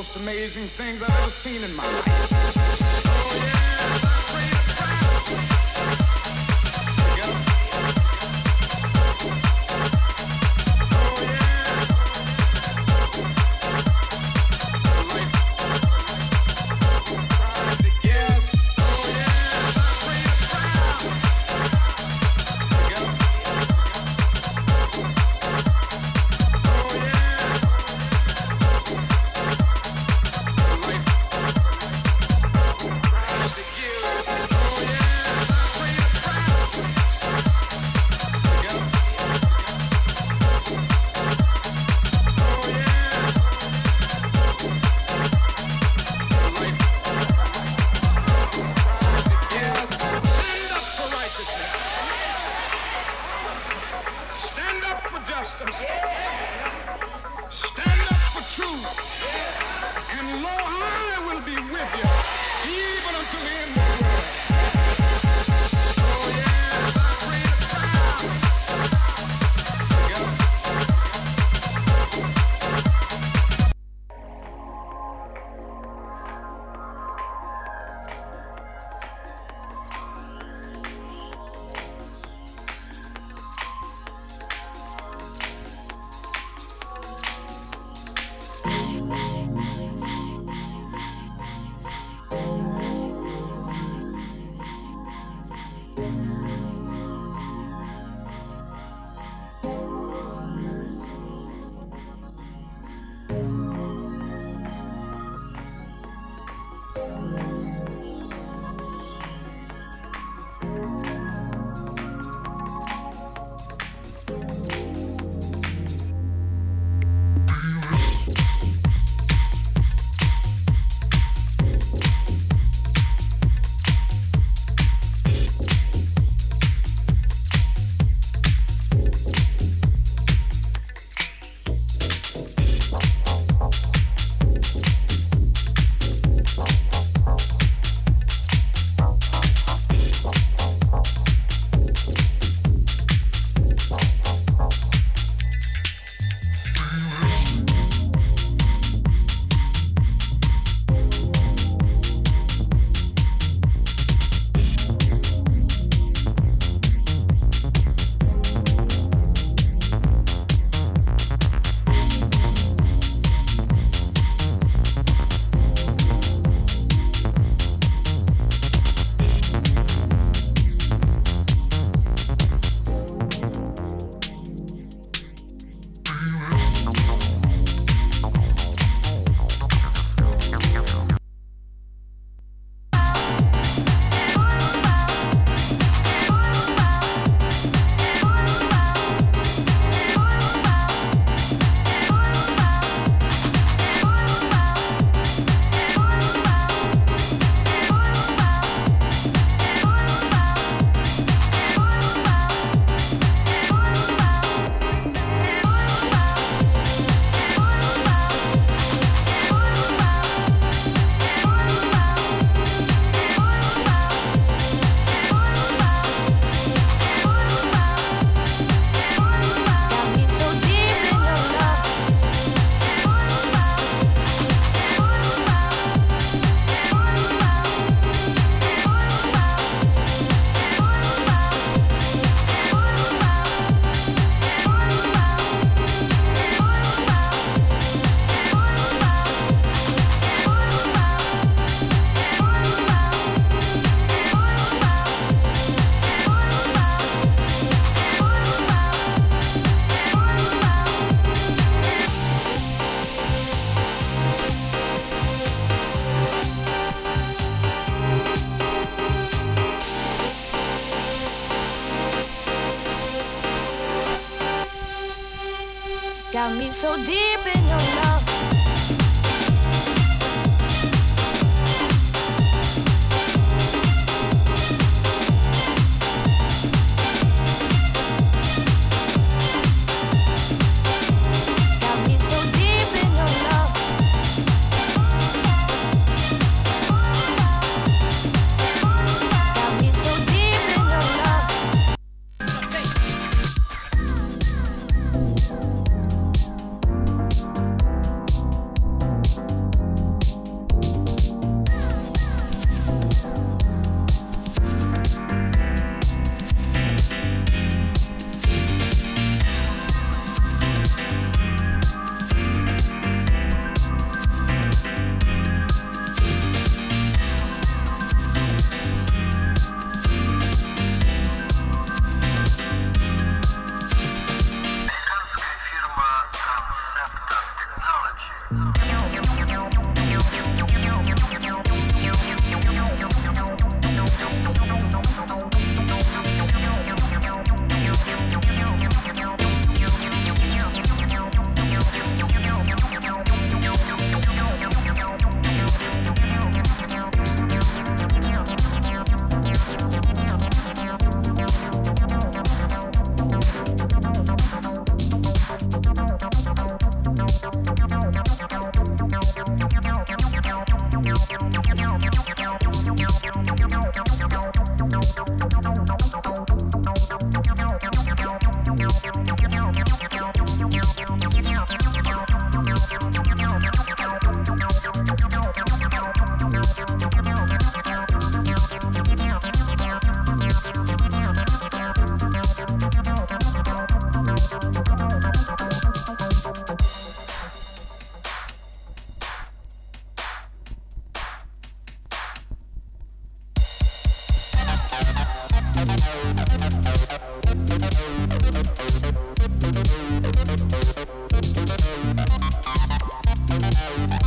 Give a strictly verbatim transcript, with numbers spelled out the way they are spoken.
most amazing things I've ever seen in my life. Oh yeah, I pray to travel. Together. Oh yeah. Life. Try to guess. Oh yeah, I pray to travel. Together. Oh yeah. Life. Try to give. Oh yeah, I pray to travel. Together. Oh yeah. Life. Try to give. Stand up for righteousness. Stand up for justice. Stand up for truth. And lo, I will be with you, even until the end of the world. Oh yes, I pray to travel. Together. Got me so deep in your love. Got me so deep in your love. Got me so deep in your love. We'll be right back.